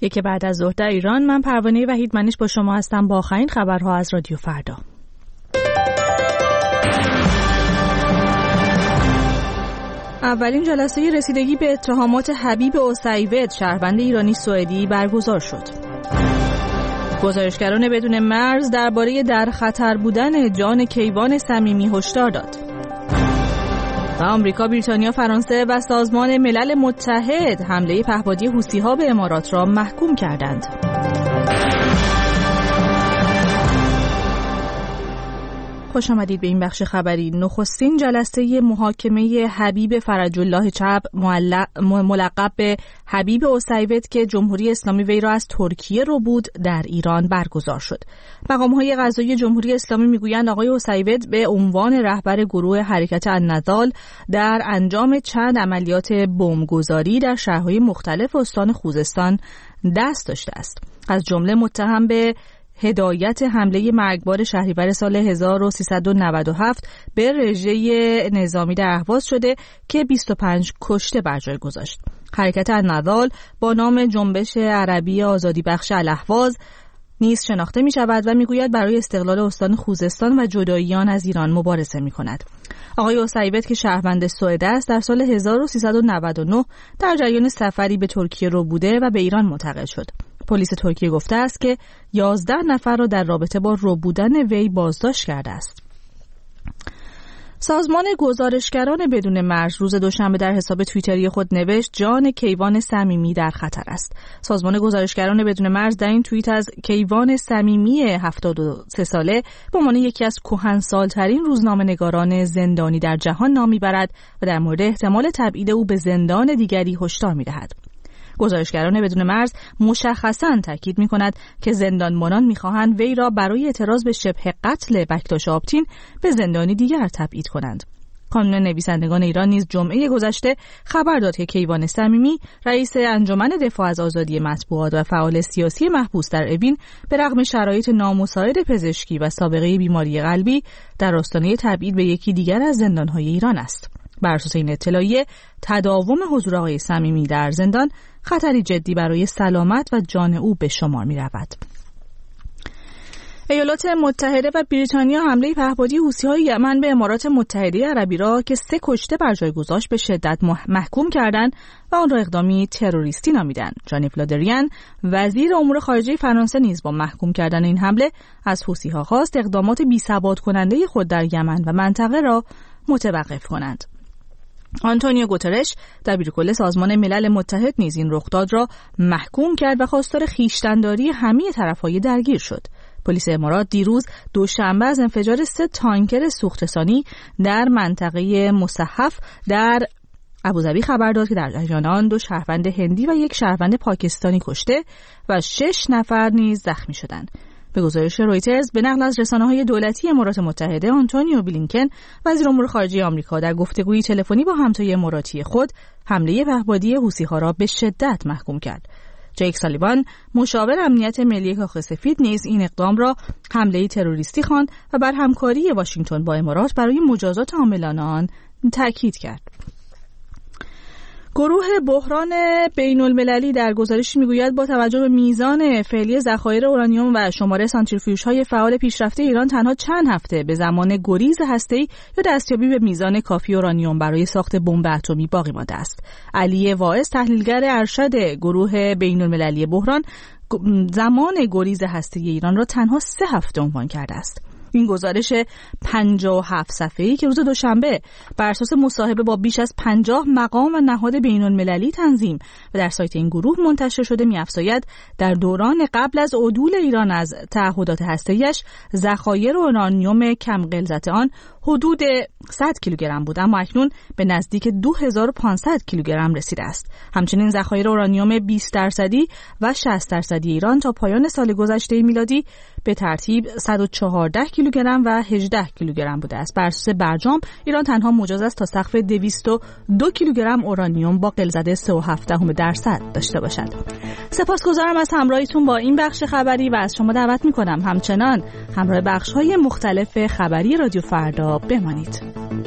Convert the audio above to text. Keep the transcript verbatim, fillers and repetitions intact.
یکی بعد از ظهر در ایران. من پروانه وحیدمنیش با شما هستم با آخرین خبرها از رادیو فردا. اولین جلسه رسیدگی به اتهامات حبیب اوسیوید شهروند ایرانی سوئدی برگزار شد. گزارشگران بدون مرز درباره در خطر بودن جان کیوان صمیمی هشدار داد. و آمریکا، بریتانیا، فرانسه و سازمان ملل متحد حمله پهپادی حوثی‌ها به امارات را محکوم کردند. خوش آمدید به این بخش خبری. نخستین جلسه محاکمه حبیب فرج الله چپ ملقب به حبیب اوسیوید که جمهوری اسلامی وی را از ترکیه رو بود در ایران برگزار شد. مقام‌های قضایی جمهوری اسلامی میگویند آقای اوسیوید به عنوان رهبر گروه حرکت النضال در انجام چند عملیات بمبگذاری در شهرهای مختلف استان خوزستان دست داشته است. از جمله متهم به هدایت حمله مرگبار شهریور سال هزار و سیصد و نود و هفت به رژه نظامی در اهواز شده که بیست و پنج کشته بر جای گذاشت. حرکت النضال با نام جنبش عربی آزادی بخش الاهواز نیز شناخته می شود و می گوید برای استقلال استان خوزستان و جدایی آن از ایران مبارزه می کند. آقای اوسیوید که شهروند سوئد است در سال هزار و سیصد و نود و نه در جریان سفری به ترکیه رو بوده و به ایران منتقل شد. پلیس ترکیه گفته است که یازده نفر را در رابطه با رو بودن وی بازداشت کرده است. سازمان گزارشگران بدون مرز روز دوشنبه در حساب توییتری خود نوشت جان کیوان صمیمی در خطر است. سازمان گزارشگران بدون مرز در این توییت از کیوان صمیمی هفتاد و سه ساله به عنوان یکی از کهنسال‌ترین روزنامه‌نگاران زندانی در جهان نام می‌برد و در مورد احتمال تبعید او به زندان دیگری هشدار می‌دهد. گزارشگران بدون مرز مشخصاً تاکید می‌کند که زندانبانان می‌خواهند وی را برای اعتراض به شبه قتل بکتاش آبتین به زندانی دیگر تبعید کنند. کانون نویسندگان ایران نیز جمعه گذشته خبر داد که کیوان صمیمی رئیس انجمن دفاع از آزادی مطبوعات و فعال سیاسی محبوس در اوین به رغم شرایط نامساعد پزشکی و سابقه بیماری قلبی در آستانه تبعید به یکی دیگر از زندان‌های ایران است. بر اساس این اطلاعیه تداوم حضور آقای صمیمی در زندان خطری جدی برای سلامت و جان او به شمار می رود. ایالات متحده و بریتانیا حمله پهپادی حوثی‌های یمن به امارات متحده عربی را که سه کشته بر جای گذاشت به شدت محکوم کردند و آن را اقدامی تروریستی نامیدند. جان کلود دریان وزیر امور خارجه فرانسه نیز با محکوم کردن این حمله از حوثی‌ها خواست اقدامات بی‌ثبات کننده خود در یمن و منطقه را متوقف کنند. آنتونیو گوترش دبیرکل سازمان ملل متحد نیز این رخداد را محکوم کرد و خواستار خویشتن‌داری همه طرف‌های درگیر شد. پلیس امارات دیروز دوشنبه از انفجار سه تانکر سوخته‌رسانی در منطقه مصحف در ابوظبی خبر داد که در جریان آن دو شهروند هندی و یک شهروند پاکستانی کشته و شش نفر نیز زخمی شدند. به گزارش رویترز به نقل از رسانه‌های دولتی امارات متحده، آنتونیو بلینکن وزیر امور خارجه آمریکا در گفتگویی تلفنی با همتای اماراتی خود حمله پهپادی حوثی‌ها را به شدت محکوم کرد. جیک سالیوان مشاور امنیت ملی کاخ سفید نیز این اقدام را حمله تروریستی خواند و بر همکاری واشنگتن با امارات برای مجازات عاملان آن تاکید کرد. گروه بحران بین المللی در گزارشی میگوید با توجه به میزان فعلی ذخایر اورانیوم و شمار سانتریفیوژهای فعال پیشرفته ایران تنها چند هفته به زمان گریز هسته‌ای یا دستیابی به میزان کافی اورانیوم برای ساخت بمب اتمی باقی مانده است. علی واعظ تحلیلگر ارشد گروه بین المللی بحران زمان گریز هسته‌ای ایران را تنها سه هفته عنوان کرده است. این گزارش پنجاه و هفت صفحه‌ای که روز دوشنبه بر اساس مصاحبه با بیش از پنجاه مقام و نهاد بین‌المللی تنظیم و در سایت این گروه منتشر شده می‌افزاید در دوران قبل از عدول ایران از تعهدات هسته‌ایش ذخایر اورانیوم کم غلظت آن حدود صد کیلوگرم بود، اما اکنون به نزدیک دو هزار و پانصد کیلوگرم رسیده است. همچنین ذخایر اورانیوم بیست درصدی و شصت درصدی ایران تا پایان سال گذشته میلادی به ترتیب صد و چهارده کیلوگرم و هجده کیلوگرم بوده است. بر اساس برجام ایران تنها مجاز است تا سقف دویست و دو کیلوگرم اورانیوم با غلظت سه و هفت دهم درصد داشته باشد. سپاسگزارم از همراهیتون با این بخش خبری و از شما دعوت می‌کنم همچنان همراه بخش‌های مختلف خبری رادیو فردا بمانید.